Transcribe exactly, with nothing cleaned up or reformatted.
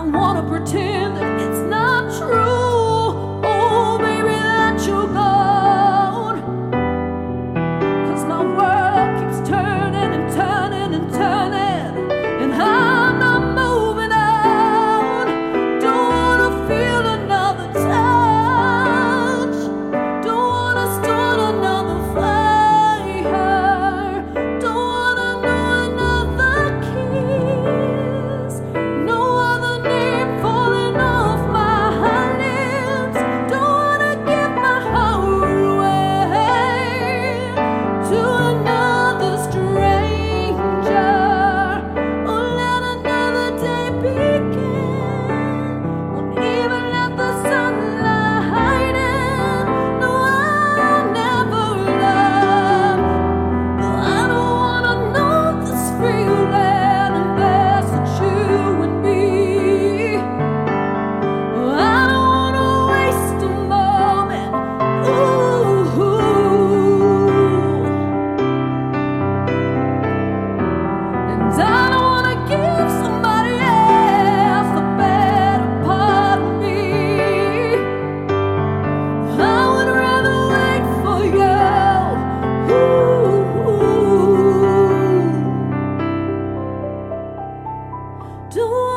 don't wanna pretend that it's not true. Oh, baby, that you're gone. 'Cause my world keeps turning and turning and turning, and I'm not moving on. Don't wanna feel another touch. Don't wanna start another fire. Don't wanna know another kiss. No other name falling off my lips. Don't wanna give my heart away to another stranger. Or let another day begin. Won't even let the sunlight in. No, I'll never love. I don't wanna know this feeling unless it's you and me. I don't wanna waste a moment. Ooh. And I don't wanna give somebody else the better part of me. I would rather wait for you. Ooh. Don't